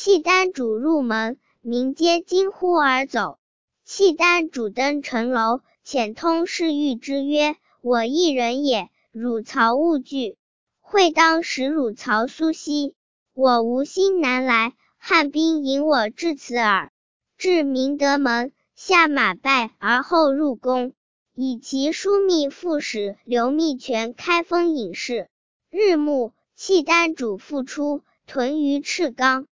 契丹主入门，民皆惊呼而走。契丹主登城楼，遣通侍御之曰：我一人也，汝曹勿惧，会当使汝曹苏息。我无心南来，汉兵引我至此耳。至明德门，下马拜而后入宫，以其枢密副使刘密全开封尹事。日暮，契丹主复出，屯于赤冈。